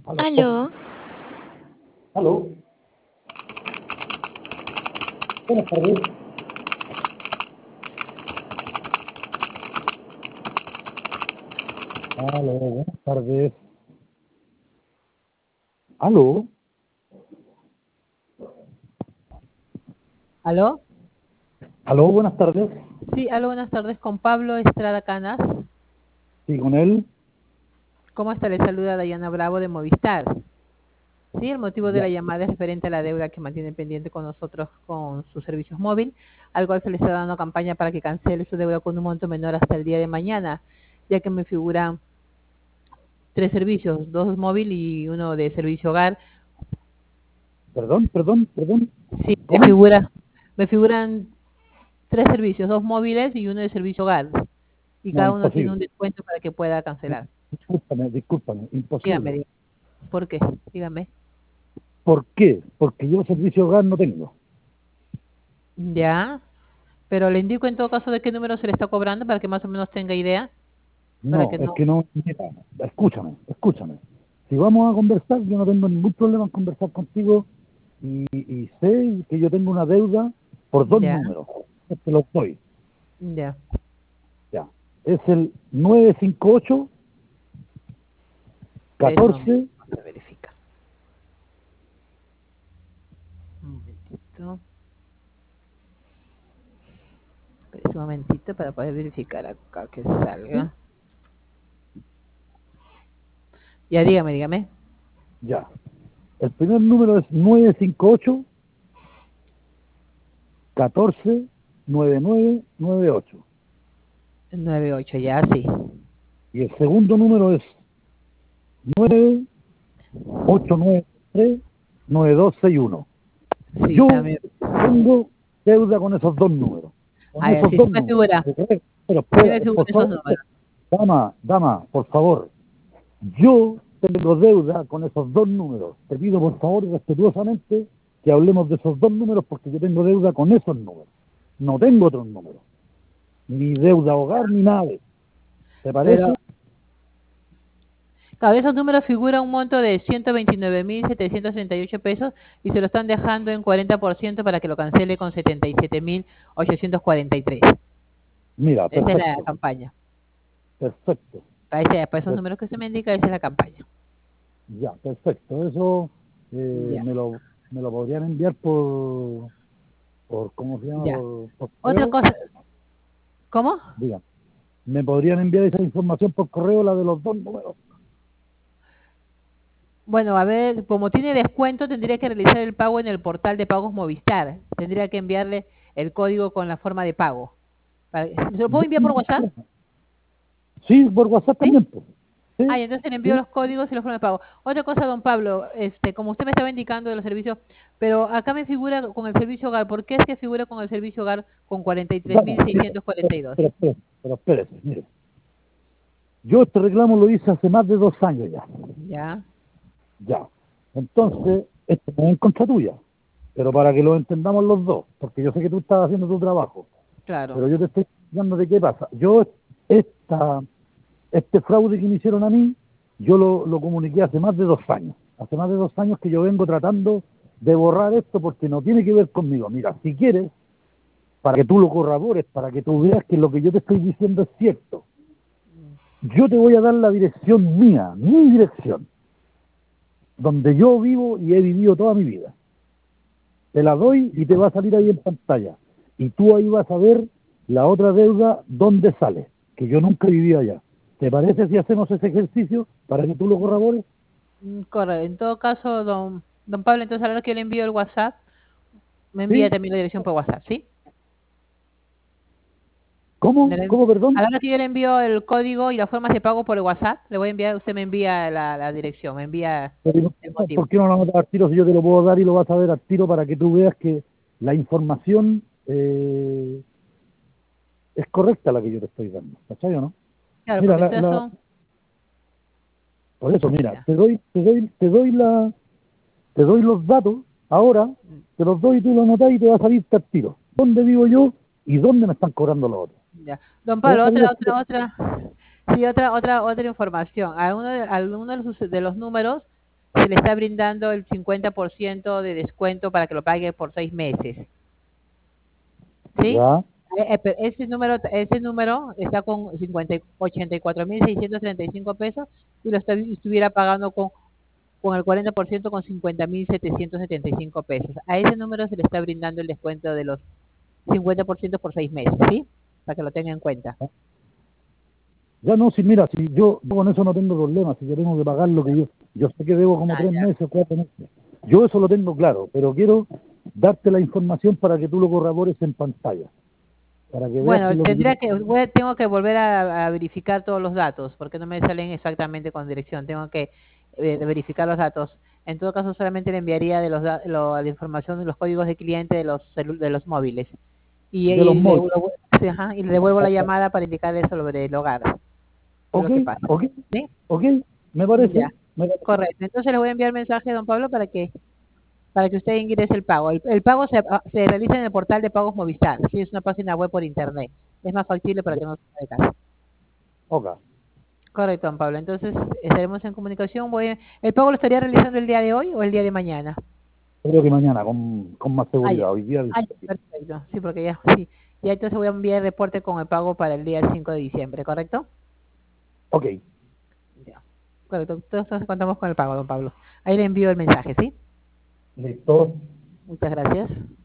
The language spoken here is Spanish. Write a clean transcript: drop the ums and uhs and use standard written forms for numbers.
Aló. Aló, Aló. Buenas tardes. Aló, buenas tardes. Aló. ¿Aló? Aló, buenas tardes. Sí, aló, buenas tardes, con Pablo Estrada Canas. Sí, con él. ¿Cómo está? Le saluda Dayana Bravo de Movistar. Sí, el motivo de Ya. la llamada es referente a la deuda que mantiene pendiente con nosotros con sus servicios móvil, al cual se le está dando campaña para que cancele su deuda con un monto menor hasta el día de mañana, ya que me figuran tres servicios, dos móvil y uno de servicio hogar. Perdón. Sí, ¿Cómo? me figuran tres servicios, dos móviles y uno de servicio hogar, y No, cada uno tiene un imposible. descuento para que pueda cancelar. Discúlpame, Dígame, imposible. ¿por qué? Dígame. ¿Por qué? Porque yo servicio hogar no tengo. Ya, pero le indico en todo caso de qué número se le está cobrando para que más o menos tenga idea, para No, que es no. que no. Mira, escúchame. Si vamos a conversar, yo no tengo ningún problema en conversar contigo y sé que yo tengo una deuda por dos Ya, números. Te lo doy. ya. Ya. Es el 958 Espera un momento, 14. vamos a verificar. Un momentito. Espera un momentito para poder verificar acá que salga. Ya, dígame. Ya. El primer número es 958 14 9998. 98, ya, sí. Y el segundo número es 9893 9261. Sí, Yo también. tengo deuda con esos dos números. Con Ah, ya, esos sí, dos sí me números. figura. Pero Sí me espera, figuran por esos favor, números. dama, por favor. Yo tengo deuda con esos dos números. Te pido por favor respetuosamente que hablemos de esos dos números porque yo tengo deuda con esos números. No tengo otros números. Ni deuda hogar ni nada de eso. ¿Te Pero, parece? claro, esos números figuran un monto de 129.738 pesos y se lo están dejando en 40% para que lo cancele con 77.843. Mira, Esa es la perfecto, campaña. perfecto. Para esos números que usted me indica, esa es la campaña. Ya, perfecto. Eso Ya, me lo podrían enviar por ¿cómo se llama? ya. Por Otra correo. cosa, ¿cómo? Diga, me podrían enviar esa información por correo, la de los dos números. Bueno, a ver, como tiene descuento, tendría que realizar el pago en el portal de pagos Movistar. Tendría que enviarle el código con la forma de pago. ¿Se lo puedo Ya, enviar por WhatsApp? sí, por WhatsApp ¿Sí? también, pues. Ah, Sí, y entonces le envío sí. los códigos y la forma de pago. Otra cosa, don Pablo, como usted me estaba indicando de los servicios, pero acá me figura con el servicio hogar. ¿Por qué es que figura con el servicio hogar con Vamos, mire, 43.642? pero espérese, mire. Yo este reclamo lo hice hace más de 2 años ya. Ya, Ya. Entonces, esto no es en contra tuya, pero para que lo entendamos los dos, porque yo sé que tú estás haciendo tu trabajo, claro. pero yo te estoy explicando de qué pasa. Yo, este fraude que me hicieron a mí, yo lo comuniqué hace más de 2 años. Hace más de 2 años que yo vengo tratando de borrar esto porque no tiene que ver conmigo. Mira, si quieres, para que tú lo corrobores, para que tú veas que lo que yo te estoy diciendo es cierto, yo te voy a dar la dirección mía, mi dirección, donde yo vivo y he vivido toda mi vida. Te la doy y te va a salir ahí en pantalla. Y tú ahí vas a ver la otra deuda, dónde sale, que yo nunca he vivido allá. ¿Te parece si hacemos ese ejercicio para que tú lo corrobores? Correcto. En todo caso, don Pablo, entonces a la hora que yo le envío el WhatsApp, me envía ¿Sí? también la dirección por WhatsApp, ¿sí? ¿Cómo? ¿Cómo, A perdón? la hora que yo le envío el código y las formas de pago por el WhatsApp, le voy a enviar, usted me envía la dirección, me envía Pero, el motivo. ¿por qué no lo vamos a dar tiro si yo te lo puedo dar y lo vas a ver al tiro para que tú veas que la información es correcta la que yo te estoy dando? ¿Cachai o no? Claro, Mira, porque ustedes son, por eso, mira, ya, te doy los datos, ahora te los doy y tú lo notas y te va a salir al tiro. ¿Dónde vivo yo y dónde me están cobrando los otros? ya. Don Te va a Pablo, salir al tiro. sí, otra información. Alguno de los números se le está brindando el 50% de descuento para que lo pague por 6 meses. ¿Sí? Ya. Pero ese número está con 84.635 pesos y lo estuviera pagando con el 40% con 50.775 pesos. A ese número se le está brindando el descuento de los 50% por 6 meses, ¿sí? Para que lo tenga en cuenta. Ya no, si mira, si yo con eso no tengo problema, si yo tengo que pagar lo que yo sé que debo como Ah, 3 meses, 4 meses. Yo eso lo tengo claro, pero quiero darte la información para que tú lo corrobores en pantalla, para que veas que bueno, es lo que yo... tengo que volver a verificar todos los datos, porque no me salen exactamente con dirección. Tengo que verificar los datos. En todo caso, solamente le enviaría la información de los códigos de cliente de los móviles. De los móviles. Sí, ajá, y le devuelvo la llamada para indicarle sobre el hogar. ¿Qué es Ok, lo que pasa? ok, ¿Sí? ok, Ya, me parece. correcto. Entonces le voy a enviar mensaje, don Pablo, para que usted ingrese el pago. El pago se realiza en el portal de pagos Movistar. Sí, es una página web por internet. Es más factible para Ya, que no se de casa. ok, Correcto, don Pablo. Entonces estaremos en comunicación. ¿El pago lo estaría realizando el día de hoy o el día de mañana? creo que mañana con más Ah, ya. seguridad, hoy día... Ah, ya, perfecto. Sí, porque ya, sí. Ya entonces voy a enviar el reporte con el pago para el día 5 de diciembre, ¿correcto? Ok, Ya. Correcto. Entonces contamos con el pago, don Pablo. Ahí le envío el mensaje, ¿sí? listo. Muchas gracias.